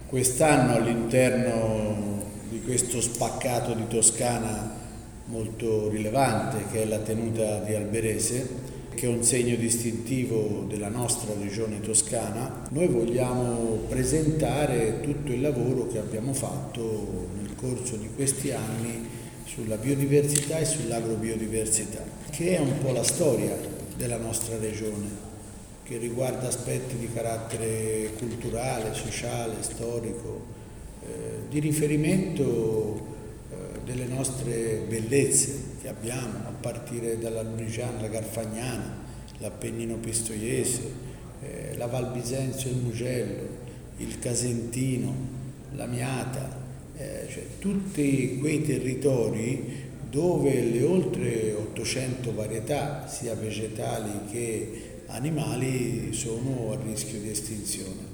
Quest'anno all'interno di questo spaccato di Toscana molto rilevante che è la tenuta di Alberese, che è un segno distintivo della nostra regione toscana, noi vogliamo presentare tutto il lavoro che abbiamo fatto nel corso di questi anni sulla biodiversità e sull'agrobiodiversità, che è un po' la storia della nostra regione, che riguarda aspetti di carattere culturale, sociale, storico, di riferimento delle nostre bellezze che abbiamo, a partire dalla Lunigiana, la Garfagnana, l'Appennino Pistoiese, la Val Bisenzio e il Mugello, il Casentino, la Miata, cioè tutti quei territori dove le oltre 800 varietà, sia vegetali che animali, sono a rischio di estinzione.